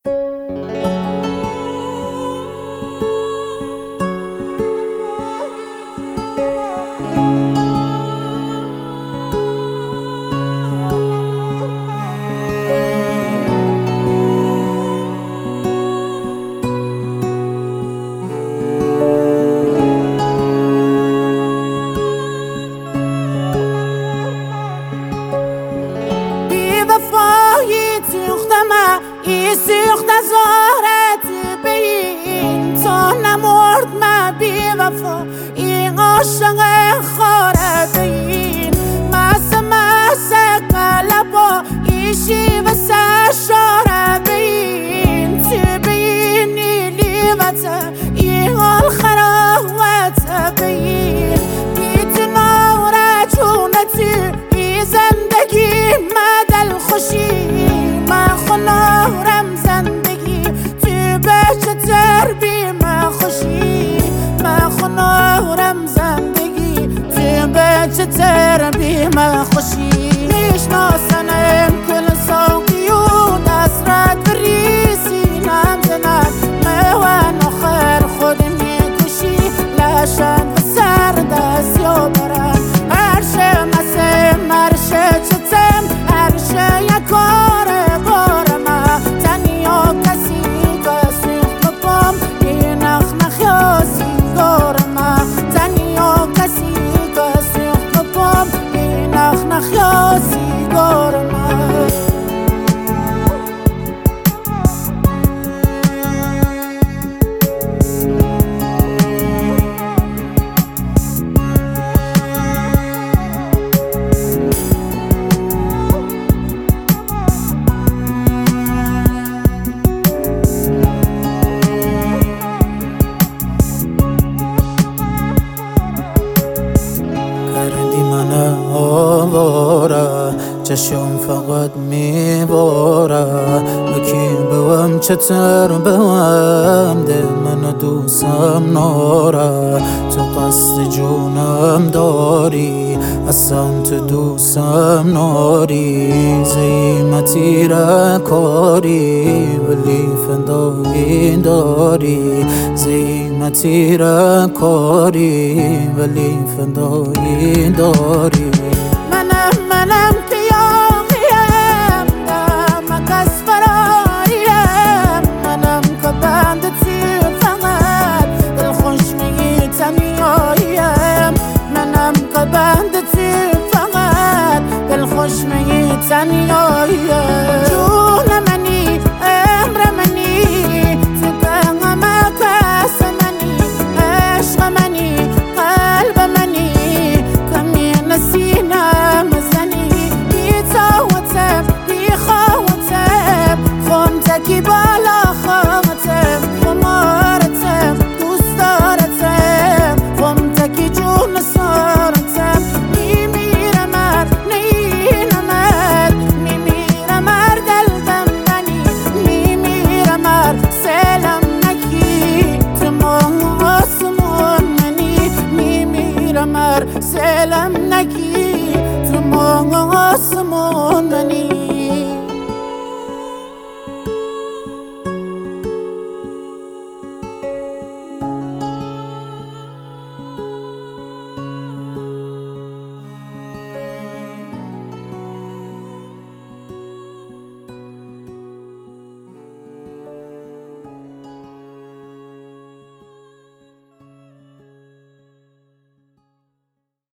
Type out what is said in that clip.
سوخت زهرت بین تا نمرد من بی وفا این عاشق خاره بین مس قلبا ایشی و سشاره بین تو بینی لیوت این حال خراوت بین بیت نور جونتی ای زندگی مدل خوشی من خنارم زندگی تو بچتر بی من خوشی من خنارم زندگی تو بچتر بی من خوشی میشناسنم کل ساقی و دسترت بریسی نمزند موان آخر خود میکشی لشن و سر دست یا برن عرشه مسیم عرشه چتم عرشه یکار يا سيجار معاك چشم فقط میباره بکی بوم چتر بوم ده من دوستم ناره تو قصد جونم داری اصلا تو دوستم ناری زیمتی را کاری ولی فدایی داری زیمتی را کاری ولی فدایی داری